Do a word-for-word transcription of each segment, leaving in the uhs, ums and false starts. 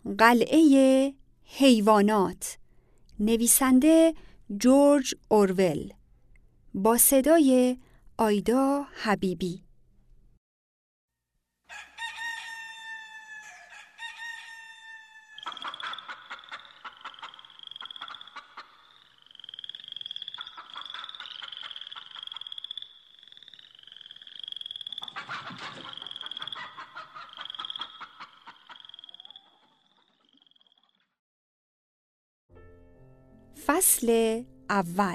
قلعه حیوانات، نویسنده جورج اورول، با صدای آیدا حبیبی. فصل اول.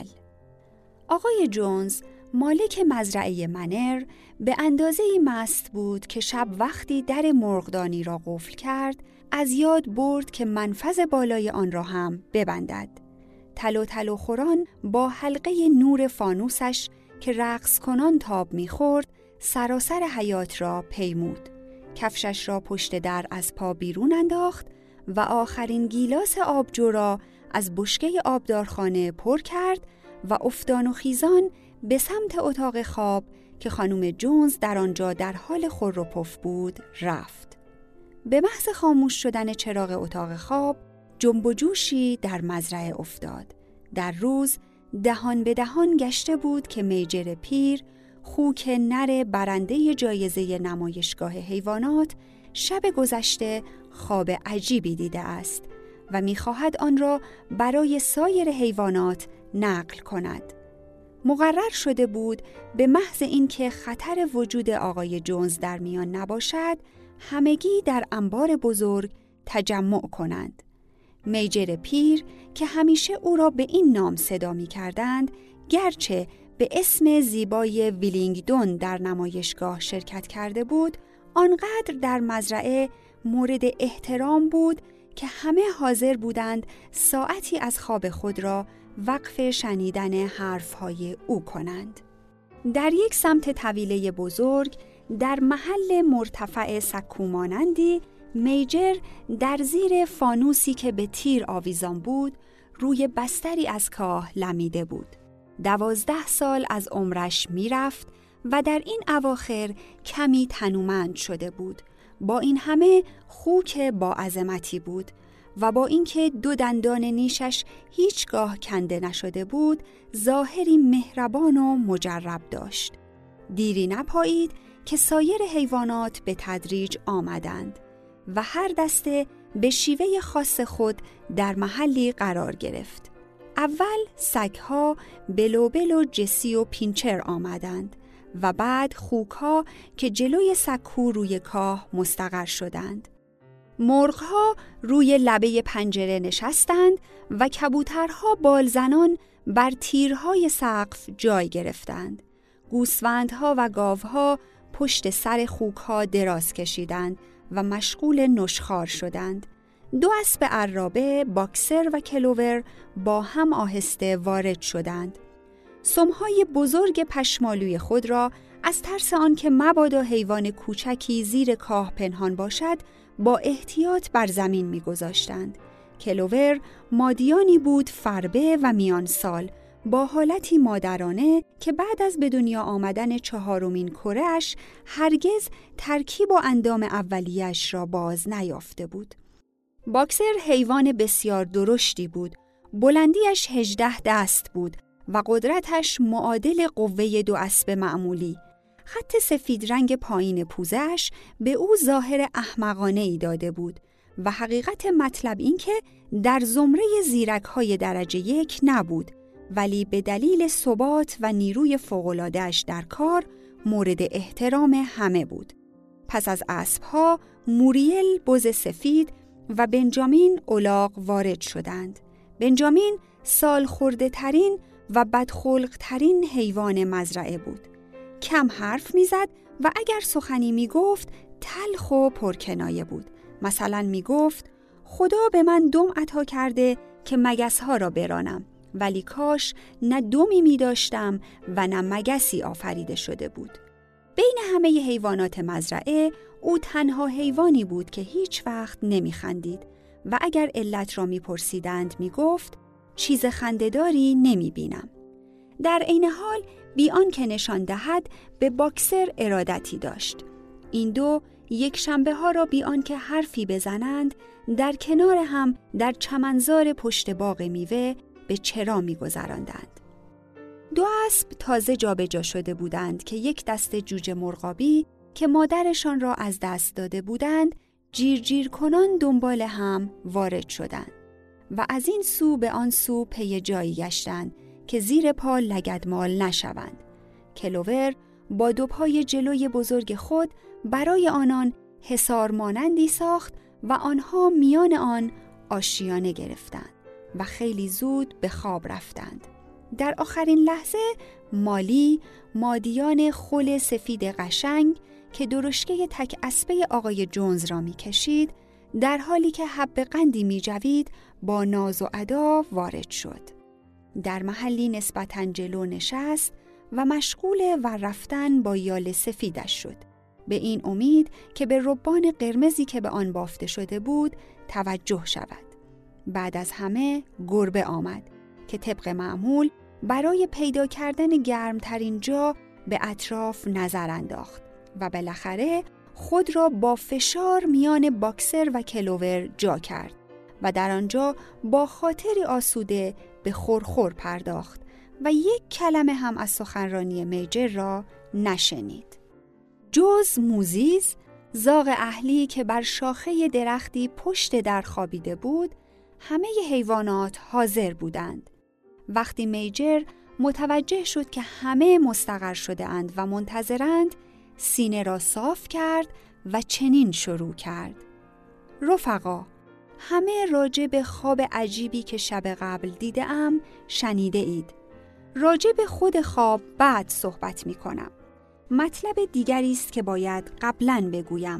آقای جونز، مالک مزرعه منر، به اندازه‌ای مست بود که شب وقتی در مرغدانی را قفل کرد، از یاد برد که منفذ بالای آن را هم ببندد. تلو تلو خوران با حلقه نور فانوسش که رقص کنان تاب می‌خورد، سراسر حیاط را پیمود. کفشش را پشت در از پا بیرون انداخت و آخرین گیلاس آبجو را از بشکه آبدارخانه پر کرد و افتان و خیزان به سمت اتاق خواب که خانم جونز در آنجا در حال خور و پف بود رفت. به محض خاموش شدن چراغ اتاق خواب، جنب و جوشی در مزرعه افتاد. در روز دهان به دهان گشته بود که میجر پیر، خوک نر برنده جایزه نمایشگاه حیوانات، شب گذشته خواب عجیبی دیده است و می‌خواهد آن را برای سایر حیوانات نقل کند. مقرر شده بود به محض اینکه خطر وجود آقای جونز در میان نباشد، همگی در انبار بزرگ تجمع کنند. میجر پیر که همیشه او را به این نام صدا می‌کردند، گرچه به اسم زیبای ویلینگدون در نمایشگاه شرکت کرده بود، آنقدر در مزرعه مورد احترام بود که همه حاضر بودند ساعتی از خواب خود را وقف شنیدن حرفهای او کنند. در یک سمت طویله بزرگ، در محل مرتفع سکومانندی، میجر در زیر فانوسی که به تیر آویزان بود، روی بستری از کاه لمیده بود. دوازده سال از عمرش می رفت و در این اواخر کمی تنومند شده بود. با این همه خوک با عظمتی بود و با اینکه دو دندان نیشش هیچگاه کنده نشده بود، ظاهری مهربان و مجرب داشت. دیری نپایید که سایر حیوانات به تدریج آمدند و هر دسته به شیوه خاص خود در محلی قرار گرفت. اول سگ‌ها بلوبل و جسی و پینچر آمدند و بعد خوک‌ها که جلوی سکو روی کاه مستقر شدند. مرغ‌ها روی لبه پنجره نشستند و کبوترها بالزنان بر تیرهای سقف جای گرفتند. گوسفندها و گاوها پشت سر خوک‌ها دراز کشیدند و مشغول نشخوار شدند. دو اسب عرابه، باکسر و کلوور با هم آهسته وارد شدند. سمهای بزرگ پشمالوی خود را از ترس آنکه مبادا حیوان کوچکی زیر کاه پنهان باشد، با احتیاط بر زمین می‌گذاشتند. کلوور مادیانی بود فربه و میان سال، با حالتی مادرانه که بعد از به دنیا آمدن چهارمین کره‌اش هرگز ترکیب و اندام اولیه‌اش را باز نیافته بود. باکسر حیوان بسیار درشتی بود. بلندیش هجده دست بود و قدرتش معادل قوه دو اسب معمولی. خط سفید رنگ پایین پوزش به او ظاهر احمقانه‌ای داده بود و حقیقت مطلب این که در زمره زیرک‌های درجه یک نبود، ولی به دلیل ثبات و نیروی فوق‌العاده‌اش در کار مورد احترام همه بود. پس از اسب‌ها موریل بز سفید و بنجامین الاغ وارد شدند. بنجامین سال خورده ترین و بدخلق ترین حیوان مزرعه بود. کم حرف میزد و اگر سخنی میگفت تلخ و پرکنایه بود. مثلا میگفت خدا به من دم عطا کرده که مگس‌ها را برانم، ولی کاش نه دمی می داشتم و نه مگسی آفریده شده بود. بین همه حیوانات مزرعه او تنها حیوانی بود که هیچ وقت نمی خندید و اگر علت را می پرسیدند می گفت چیز خنده‌داری نمی بینم. در عین حال بی آنکه نشان دهد به باکسر ارادتی داشت. این دو یک شنبه ها را بی آنکه حرفی بزنند در کنار هم در چمنزار پشت باغ میوه به چرا می‌گذراندند. دو اسب تازه جابجا شده بودند که یک دسته جوجه مرغابی که مادرشان را از دست داده بودند جیر جیر کنان دنبال هم وارد شدند و از این سو به آن سو پی جایی گشتند که زیر پا لگدمال نشوند. کلوور با دو پای جلوی بزرگ خود برای آنان حصار مانندی ساخت و آنها میان آن آشیانه گرفتند و خیلی زود به خواب رفتند. در آخرین لحظه مالی مادیان خل سفید قشنگ که درشکه تک اسبه آقای جونز را می کشید، در حالی که حب قندی می جوید با ناز و ادا وارد شد. در محلی نسبتاً جلو نشست و مشغول ور رفتن با یال سفیدش شد، به این امید که به ربان قرمزی که به آن بافته شده بود توجه شود. بعد از همه گربه آمد که طبق معمول برای پیدا کردن گرمترین جا به اطراف نظر انداخت و بالاخره خود را با فشار میان باکسر و کلوور جا کرد و در آنجا با خاطری آسوده به خورخور پرداخت و یک کلمه هم از سخنرانی میجر را نشنید. جز موزیز، زاغ اهلی که بر شاخه درختی پشت در خوابیده بود، همه حیوانات حاضر بودند. وقتی میجر متوجه شد که همه مستقر شده اند و منتظرند، سینه را صاف کرد و چنین شروع کرد: رفقا، همه راجع به خواب عجیبی که شب قبل دیدم شنیده اید. راجع به خود خواب بعد صحبت می کنم. مطلب دیگری است که باید قبلاً بگویم.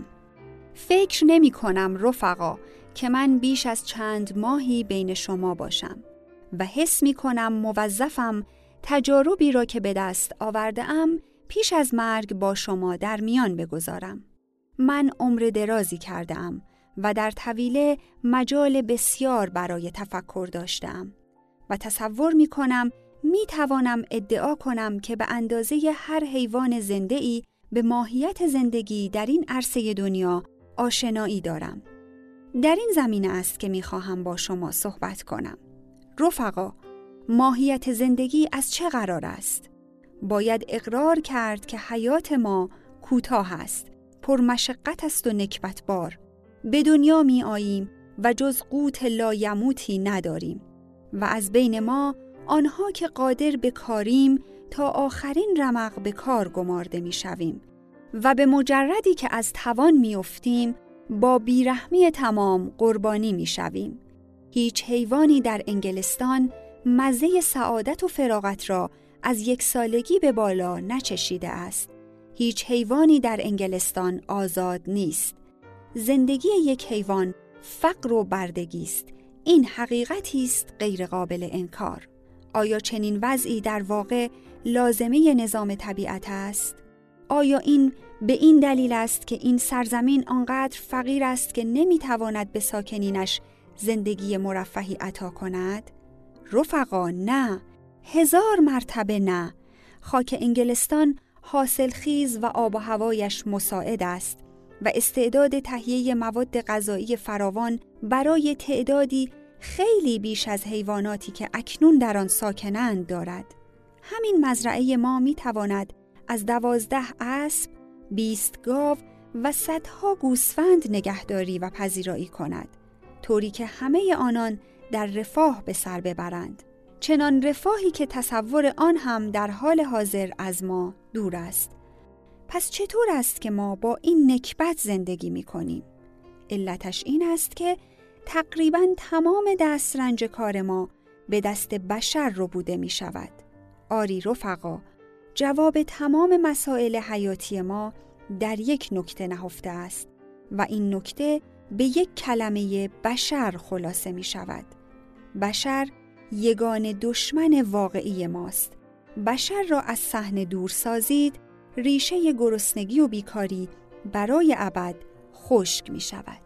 فکر نمی کنم رفقا که من بیش از چند ماهی بین شما باشم و حس می کنم موظفم تجاربی را که به دست آورده‌ام پیش از مرگ با شما در میان بگذارم. من عمر درازی کرده‌ام و در طویله مجال بسیار برای تفکر داشتم و تصور می کنم می توانم ادعا کنم که به اندازه هر حیوان زنده‌ای به ماهیت زندگی در این عرصه دنیا آشنایی دارم. در این زمینه است که می خواهم با شما صحبت کنم. رفقا، ماهیت زندگی از چه قرار است؟ باید اقرار کرد که حیات ما کوتاه است، پرمشقت است و نکبتبار. به دنیا می آییم و جز قوت لایموتی نداریم و از بین ما آنها که قادر به کاریم تا آخرین رمق به کار گمارده می شویم و به مجردی که از توان می افتیم با بیرحمی تمام قربانی می شویم. هیچ حیوانی در انگلستان مزه سعادت و فراغت را از یک سالگی به بالا نچشیده است. هیچ حیوانی در انگلستان آزاد نیست. زندگی یک حیوان فقر و بردگی است. این حقیقتی است غیر قابل انکار. آیا چنین وضعی در واقع لازمه نظام طبیعت است؟ آیا این به این دلیل است که این سرزمین آنقدر فقیر است که نمیتواند به ساکنینش زندگی مرفهی عطا کند؟ رفقا، نه، هزار مرتبه نه. خاک انگلستان حاصلخیز و آب و هوایش مساعد است و استعداد تهیه مواد غذایی فراوان برای تعدادی خیلی بیش از حیواناتی که اکنون در آن ساکنند دارد. همین مزرعه ما می تواند از دوازده اسب، بیست گاو و صدها گوسفند نگهداری و پذیرایی کند، طوری که همه آنان در رفاه به سر ببرند. چنان رفاهی که تصور آن هم در حال حاضر از ما دور است. پس چطور است که ما با این نکبت زندگی می کنیم؟ علتش این است که تقریباً تمام دسترنج کار ما به دست بشر ربوده می شود. آری رفقا، جواب تمام مسائل حیاتی ما در یک نکته نهفته است و این نکته به یک کلمه بشر خلاصه می شود. بشر یگانه دشمن واقعی ماست. بشر را از صحنه دور سازید، ریشه گرسنگی و بیکاری برای ابد خشک می شود.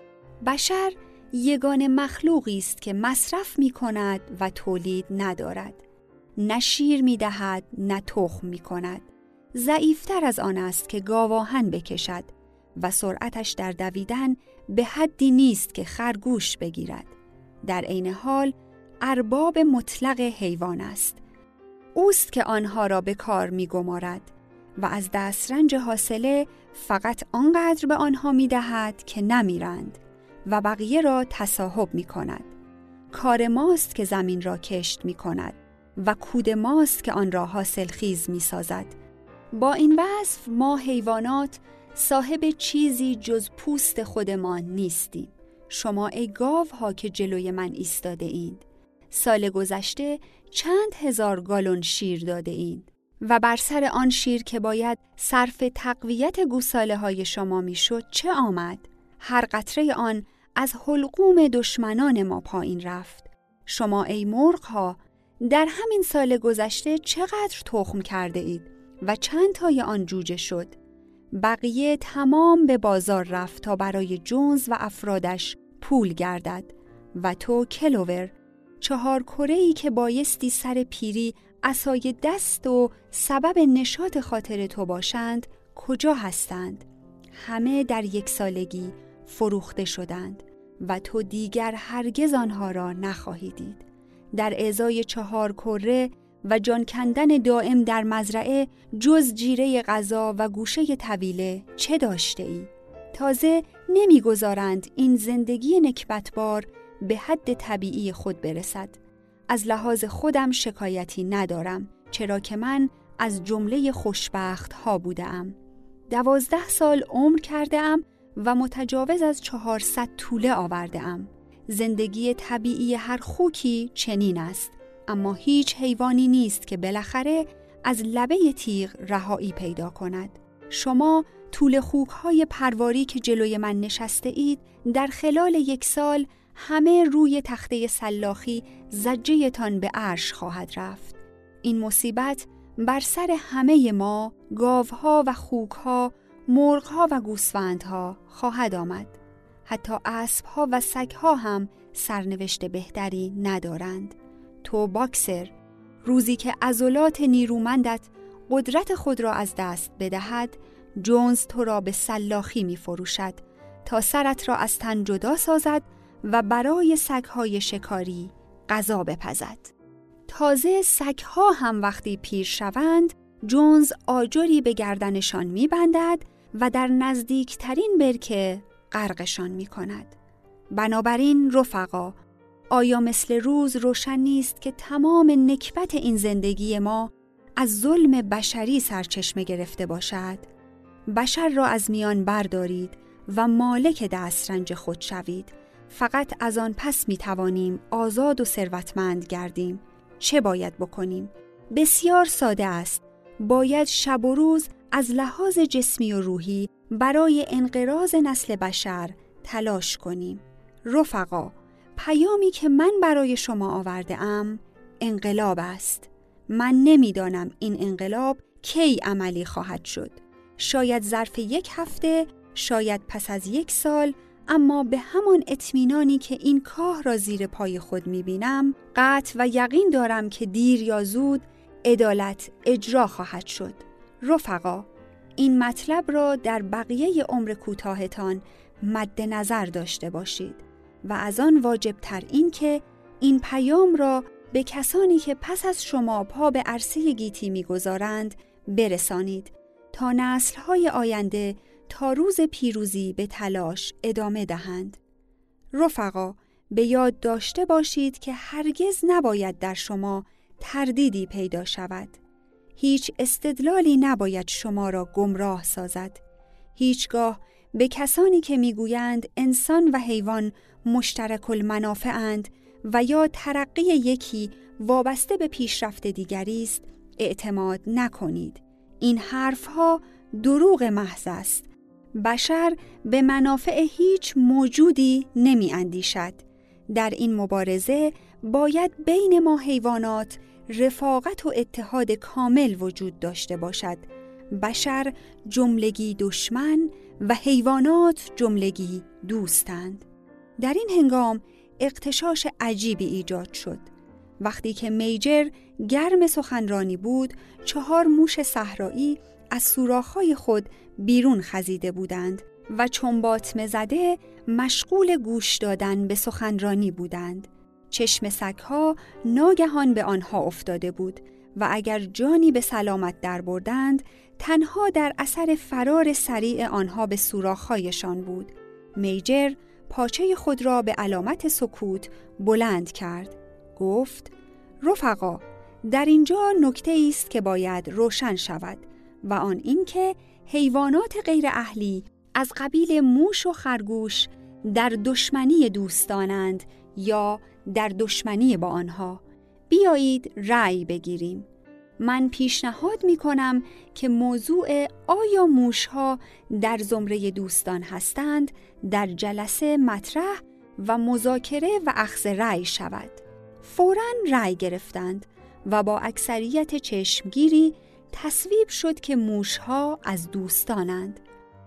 بشر یگانه مخلوقی است که مصرف می کند و تولید ندارد. نه شیر می دهد، نه تخم می کند. ضعیفتر از آن است که گاواهن بکشد و سرعتش در دویدن به حدی نیست که خرگوش بگیرد. در عین حال ارباب مطلق حیوان است. اوست که آنها را به کار می گمارد و از دسترنج حاصله فقط آنقدر به آنها می دهد که نمیرند و بقیه را تصاحب می کند. کار ماست که زمین را کشت می کند و کود ماست که آن را حاصل خیز می سازد. با این وصف ما حیوانات صاحب چیزی جز پوست خودمان نیستیم. شما ای گاوها که جلوی من ایستاده اید، سال گذشته چند هزار گالون شیر داده اید و بر سر آن شیر که باید صرف تقویت گوساله های شما می شد چه آمد؟ هر قطره آن از حلقوم دشمنان ما پایین رفت. شما ای مرغ‌ها در همین سال گذشته چقدر تخم کرده اید و چند تای آن جوجه شد؟ بقیه تمام به بازار رفت تا برای جونز و افرادش پول گردد و تو کلوور، چهار کره‌ای که بایستی سر پیری عصای دست و سبب نشاط خاطر تو باشند کجا هستند؟ همه در یک سالگی فروخته شدند و تو دیگر هرگز آنها را نخواهی دید. در ازای چهار کره و جان کندن دائم در مزرعه جز جیره غذا و گوشه طویله چه داشته ای؟ تازه نمیگذارند این زندگی نکبتبار به حد طبیعی خود برسد. از لحاظ خودم شکایتی ندارم، چرا که من از جمله خوشبخت ها بودم. دوازده سال عمر کرده ام و متجاوز از چهارصد توله آورده ام. زندگی طبیعی هر خوکی چنین است، اما هیچ حیوانی نیست که بالاخره از لبه تیغ رهایی پیدا کند. شما توله خوک‌های پرواری که جلوی من نشسته اید، در خلال یک سال همه روی تخته سلاخی زجه‌تان به عرش خواهد رفت. این مصیبت بر سر همه ما، گاوها و خوک‌ها، مرغ‌ها و گوسفندها خواهد آمد. حتی اسب‌ها و سگ‌ها هم سرنوشت بهتری ندارند. تو باکسر، روزی که عضلات نیرومندت قدرت خود را از دست بدهد، جونز تو را به سلاخی می فروشد تا سرت را از تن جدا سازد و برای سگ‌های شکاری غذا بپزد. تازه سگ‌ها هم وقتی پیر شوند، جونز آجری به گردنشان می بندد و در نزدیکترین برکه غرقشان می کند. بنابراین رفقا، آیا مثل روز روشن نیست که تمام نکبت این زندگی ما از ظلم بشری سرچشمه گرفته باشد؟ بشر را از میان بردارید و مالک دسترنج خود شوید. فقط از آن پس می توانیم آزاد و ثروتمند گردیم. چه باید بکنیم؟ بسیار ساده است. باید شب و روز از لحاظ جسمی و روحی برای انقراض نسل بشر تلاش کنیم. رفقا، پیامی که من برای شما آورده ام انقلاب است. من نمیدانم این انقلاب کی عملی خواهد شد. شاید ظرف یک هفته، شاید پس از یک سال، اما به همان اطمینانی که این کاه را زیر پای خود میبینم، قطع و یقین دارم که دیر یا زود عدالت اجرا خواهد شد. رفقا، این مطلب را در بقیه عمر کوتاهتان مد نظر داشته باشید و از آن واجب تر این که این پیام را به کسانی که پس از شما پا به عرصه گیتی می‌گذارند برسانید تا نسل‌های آینده تا روز پیروزی به تلاش ادامه دهند. رفقا، به یاد داشته باشید که هرگز نباید در شما تردیدی پیدا شود. هیچ استدلالی نباید شما را گمراه سازد. هیچگاه به کسانی که میگویند انسان و حیوان مشترک المنافعند و یا ترقی یکی وابسته به پیشرفت دیگری است اعتماد نکنید. این حرفها دروغ محض است. بشر به منافع هیچ موجودی نمی اندیشد. در این مبارزه باید بین ما حیوانات رفاقت و اتحاد کامل وجود داشته باشد. بشر جملگی دشمن و حیوانات جملگی دوستند. در این هنگام اغتشاش عجیبی ایجاد شد. وقتی که میجر گرم سخنرانی بود، چهار موش صحرایی از سوراخ‌های خود بیرون خزیده بودند و چون باطمه زده مشغول گوش دادن به سخنرانی بودند. چشم سگ‌ها ناگهان به آنها افتاده بود و اگر جانی به سلامت در بردند تنها در اثر فرار سریع آنها به سوراخ‌هایشان بود. میجر پاچه خود را به علامت سکوت بلند کرد. گفت: رفقا، در اینجا نکته است که باید روشن شود و آن این که حیوانات غیر اهلی از قبیل موش و خرگوش در دشمنی دوستانند یا در دشمنی با آنها. بیایید رأی بگیریم. من پیشنهاد می کنم که موضوع آیا موشها در زمره دوستان هستند در جلسه مطرح و مذاکره و اخذ رأی شود. فوراً رأی گرفتند و با اکثریت چشمگیری تصویب شد که موشها از دوستانند.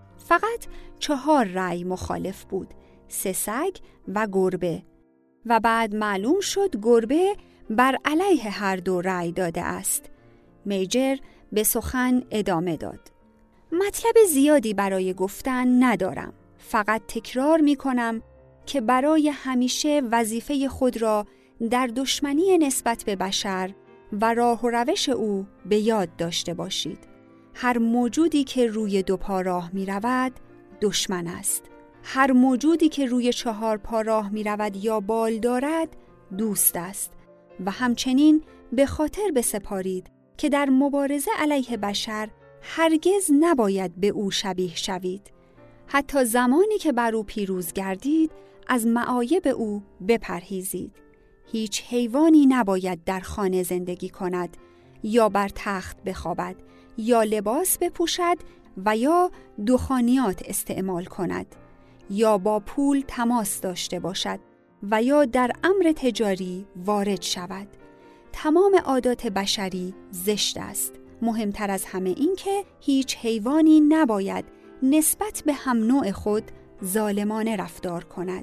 فقط چهار رأی مخالف بود، سه سگ و گربه، و بعد معلوم شد گربه بر علیه هر دو رأی داده است. میجر به سخن ادامه داد: مطلب زیادی برای گفتن ندارم، فقط تکرار می کنم که برای همیشه وظیفه خود را در دشمنی نسبت به بشر و راه و روش او به یاد داشته باشید. هر موجودی که روی دو پا راه می رود دشمن است. هر موجودی که روی چهار پا راه می رود یا بال دارد دوست است. و همچنین به خاطر بسپارید که در مبارزه علیه بشر هرگز نباید به او شبیه شوید. حتی زمانی که بر او پیروز گردید از معایب او بپرهیزید. هیچ حیوانی نباید در خانه زندگی کند یا بر تخت بخوابد یا لباس بپوشد و یا دخانیات استعمال کند یا با پول تماس داشته باشد و یا در امر تجاری وارد شود. تمام عادات بشری زشت است. مهمتر از همه این که هیچ حیوانی نباید نسبت به هم نوع خود ظالمانه رفتار کند.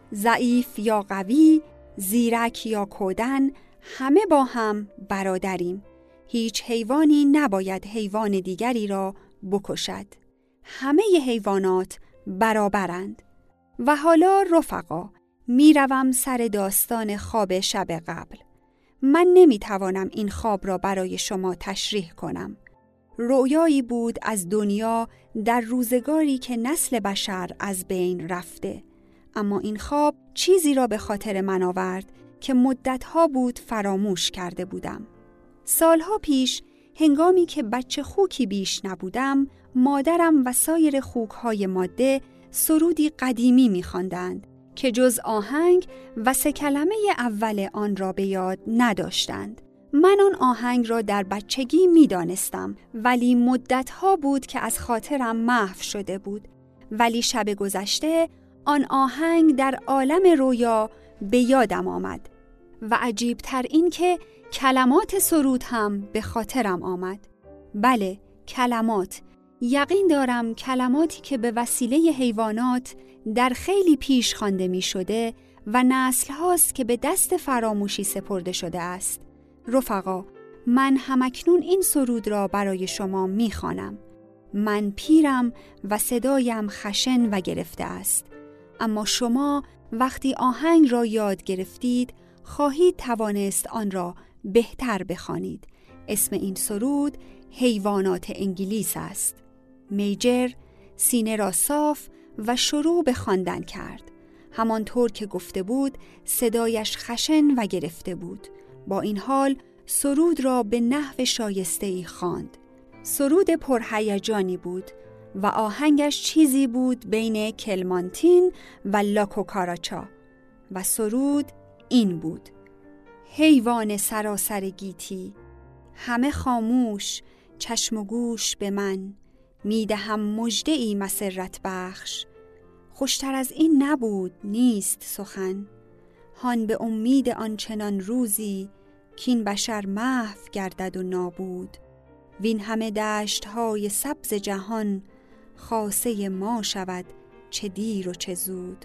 ضعیف یا قوی، زیرک یا کودن، همه با هم برادریم. هیچ حیوانی نباید حیوان دیگری را بکشد. همه حیوانات برابرند. و حالا رفقا، می روم سر داستان خواب شب قبل. من نمی توانم این خواب را برای شما تشریح کنم. رؤیایی بود از دنیا در روزگاری که نسل بشر از بین رفته. اما این خواب چیزی را به خاطر من آورد که مدتها بود فراموش کرده بودم. سالها پیش هنگامی که بچه خوکی بیش نبودم، مادرم و سایر خوکهای ماده سرودی قدیمی می‌خواندند که جز آهنگ و سه کلمه اول آن را به یاد نداشتند. من آن آهنگ را در بچگی می‌دانستم، ولی مدتها بود که از خاطرم محو شده بود. ولی شب گذشته آن آهنگ در عالم رویا به یادم آمد و عجیب‌تر این که کلمات سرود هم به خاطرم آمد. بله، کلمات. یقین دارم کلماتی که به وسیله حیوانات در خیلی پیش خوانده می شده و نسل هاست که به دست فراموشی سپرده شده است. رفقا، من همکنون این سرود را برای شما می خوانم. من پیرم و صدایم خشن و گرفته است. اما شما وقتی آهنگ را یاد گرفتید خواهید توانست آن را بهتر بخوانید. اسم این سرود حیوانات انگلیس است. میجر سینه را صاف و شروع به خواندن کرد. همانطور که گفته بود صدایش خشن و گرفته بود. با این حال سرود را به نحو شایسته‌ای خواند. سرود پرهیجانی بود و آهنگش چیزی بود بین کلمانتین و لاکوکاراچا و سرود این بود: حیوان سراسر گیتی، همه خاموش، چشم و گوش به من، میدهم مژده‌ای مسرت بخش. خوشتر از این نبود نیست سخن، هان به امید آنچنان روزی کین بشر محو گردد و نابود. وین همه دشت های سبز جهان خاصه ما شود چه دیر و چه زود.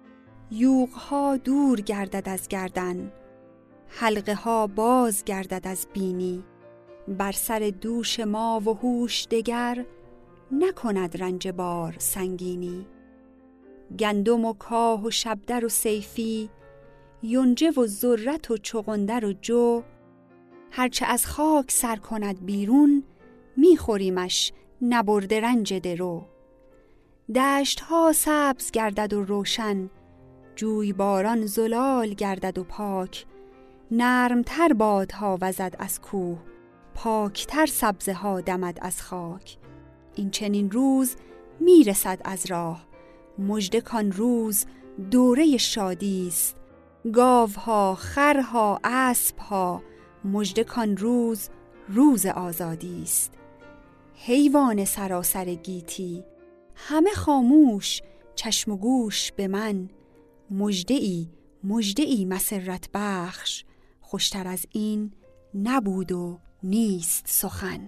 یوغ ها دور گردد از گردن، حلقه ها باز گردد از بینی. بر سر دوش ما و هوش دگر نکند رنج بار سنگینی. گندم و کاه و شبدر و صیفی، یونجه و ذرت و چغندر و جو، هرچه از خاک سر کند بیرون، میخوریمش نبرده رنج درو. دشت ها سبز گردد و روشن، جوی باران زلال گردد و پاک، نرمتر بادها وزد از کوه، پاکتر سبزه ها دمد از خاک. این چنین روز میرسد از راه، مژده کان روز دوره شادی است. گاوها، خرها، اسبها، مژده کان روز روز آزادی است. حیوان سراسر گیتی، همه خاموش، چشم و گوش به من. مژده ای مژده ای مسرت بخش، خوشتر از این نبود و نیست سخن.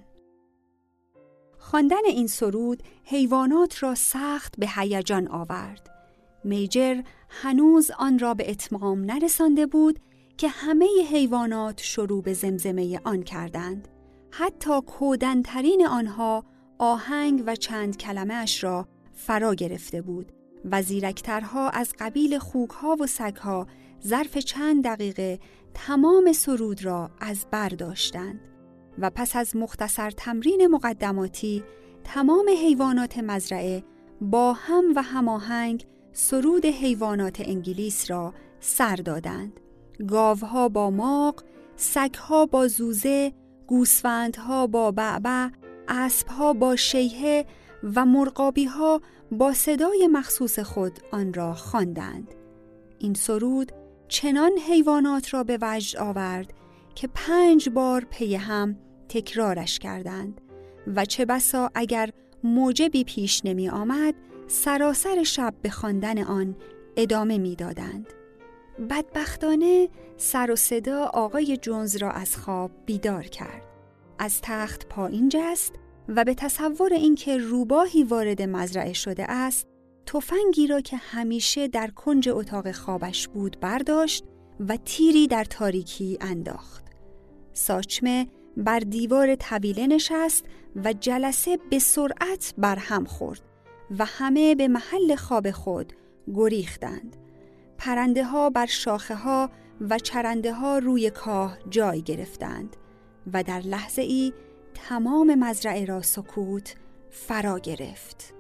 خواندن این سرود حیوانات را سخت به هیجان آورد. میجر هنوز آن را به اتمام نرسانده بود که همه حیوانات شروع به زمزمه آن کردند. حتی کودن‌ترین آنها آهنگ و چند کلمه اش را فرا گرفته بود و زیرکترها از قبیل خوک‌ها و سگ‌ها ظرف چند دقیقه تمام سرود را از بر داشتند و پس از مختصر تمرین مقدماتی تمام حیوانات مزرعه با هم و هماهنگ سرود حیوانات انگلیس را سر دادند. گاوها با ماغ، سگها با زوزه، گوسفندها با بعبع، اسبها با شیهه و مرغابیها با صدای مخصوص خود آن را خواندند. این سرود چنان حیوانات را به وجد آورد که پنج بار پی هم تکرارش کردند و چه بسا اگر موجبی پیش نمی آمد سراسر شب به خواندن آن ادامه می دادند. بدبختانه سر و صدا آقای جونز را از خواب بیدار کرد. از تخت پایین جست و به تصور اینکه روباهی وارد مزرعه شده است، تفنگی را که همیشه در کنج اتاق خوابش بود برداشت و تیری در تاریکی انداخت. ساچمه بر دیوار طویله نشست و جلسه به سرعت برهم خورد و همه به محل خواب خود گریختند. پرنده ها بر شاخه ها و چرنده ها روی کاه جای گرفتند و در لحظه ای تمام مزرعه را سکوت فرا گرفت.